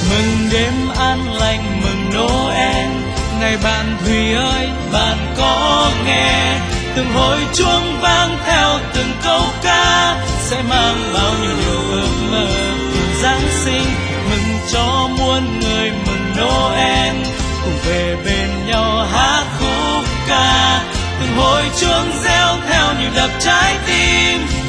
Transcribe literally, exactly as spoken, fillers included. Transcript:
Mừng đêm an lành, mừng Noel, này bạn Thùy ơi, bạn có nghe từng hồi chuông vang theo từng câu ca sẽ mang bao nhiêu điều ước mơ của Giáng sinh. Mừng cho muôn người, mừng Noel, cùng về bên nhau hát khúc ca. Từng hồi chuông reo theo nhịp đập trái tim,